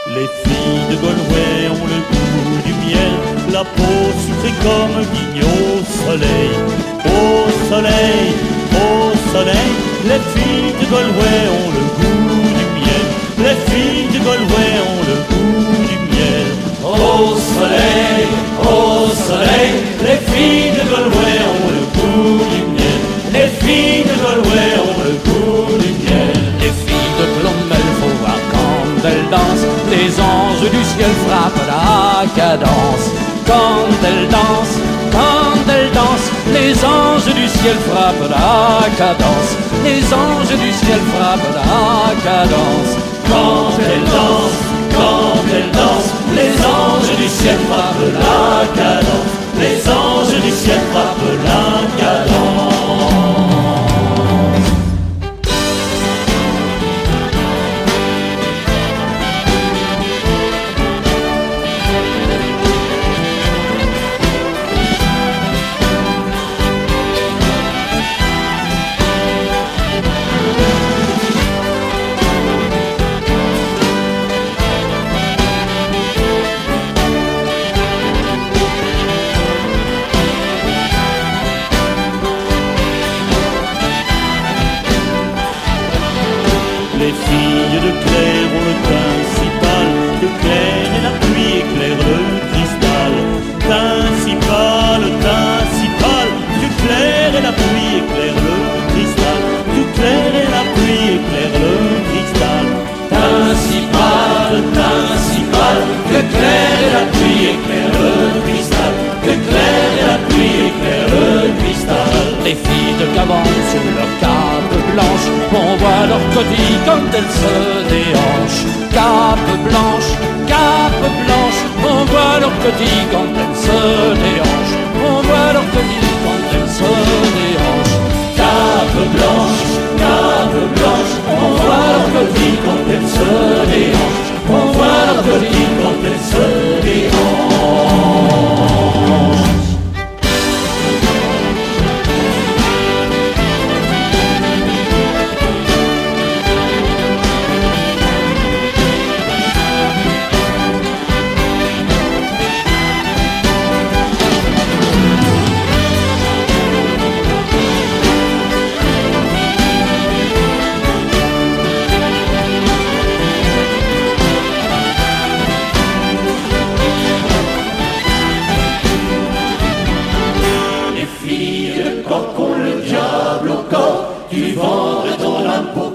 Les filles de Galway ont le goût du miel, la peau sucrée comme guigne au soleil. Au soleil, au soleil, les filles de Galway ont le goût du miel. Les filles de Galway ont le goût du miel. Au soleil, les filles de Galway ont le goût du miel. Les filles de Galway ont le goût du miel. Les filles de Clonmel, faut voir quand elles dansent, les anges du ciel frappent la cadence. Quand elles dansent, les anges du ciel frappent la cadence. Les anges du ciel frappent la cadence. Quand elles dansent, les anges du ciel frappent la cadence. Les anges du ciel frappent la cadence. Les filles de Claire ont le teint si pâle que Claire et la pluie éclairent le cristal. Teint si pâle que Claire et la pluie éclairent le cristal. Que Claire et la pluie éclairent le cristal. Teint si pâle que Claire et la pluie éclairent le cristal. Que Claire et la pluie éclairent le cristal. Les filles de Cabane sur leur cape blanche, on voit leur cotilles quand elles se déhanchent. Cape blanche, on voit leur cotilles quand elles se déhanchent. On voit leur cotilles quand elles se déhanchent. Cape blanche, on voit leur cotilles quand elles se déhanchent. On voit leur cotilles quand elles se déhanchent. Quand on le diable au corps, tu vendrais ton âme pour